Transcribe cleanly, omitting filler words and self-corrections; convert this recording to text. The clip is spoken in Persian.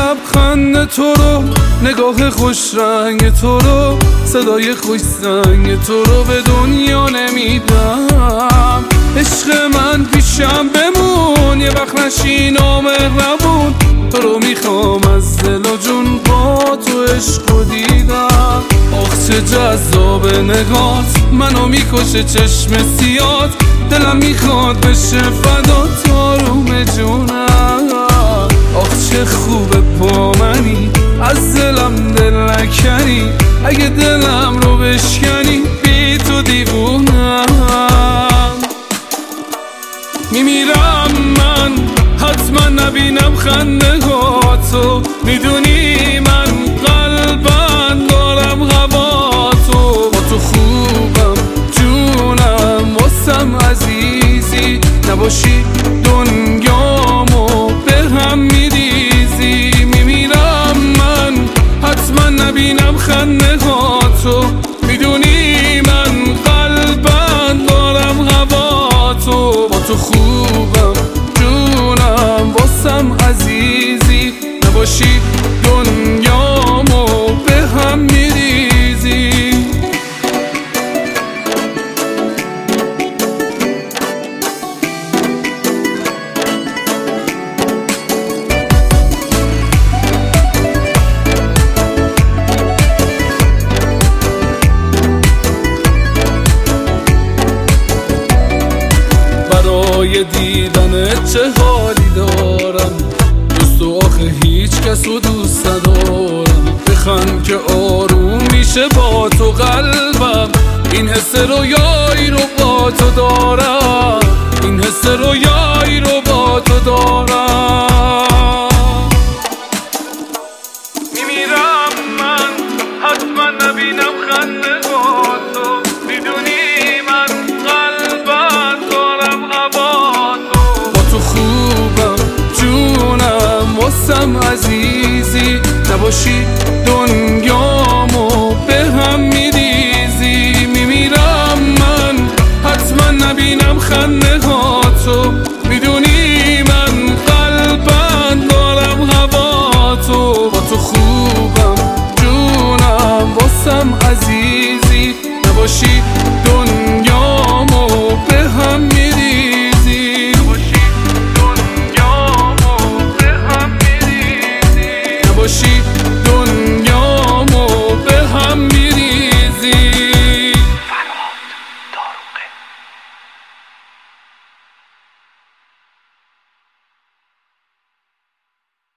لبخند تو رو، نگاه خوش رنگ تو رو، صدای خوش زنگ تو رو به دنیا نمیدم. عشق من پیشم بمون، یه وقت نشی نامهربون. تو رو میخوام از دل و جون، با تو عشق دیدم. آخ چه جذاب نگات، منو میکشه چشم سیات. دلم میخواد بشه فدا تاروم جونم. آخ چه خوبه با منی، از دلم دل نکنی. اگه دلم رو بشکنی، بی تو دیوونم. میمیرم من، حتما نبینم خندهاتو. میدونی من قلبم دارم هواتو. با تو خوبم جونم، واسم عزیزی. نباشی دنیامو به هم میریزی. میمیرم من، حتما نبینم خندهاتو. میدونی من قلبم دارم هواتو. با تو خوبم جونم، واسم عزیزی. نباشی دنیامو به هم میریزی. برای دیدنت چه حالی دارم، دوست و آخه هیچ کس رو دوست ندارم. بخند که آروم میشه با تو قلبم. این حس رویایی رو با تو دارم. این حس رویایی رو با تو دارم. میمیرم من، حتما نبینم خنده با تو. میدونی من قلبم دارم هواتو. با تو خوبم جونم، واسم عزیزی. نباشی دنیامو به هم میریزی. میمیرم من، حتما نبینم خنده هاتو.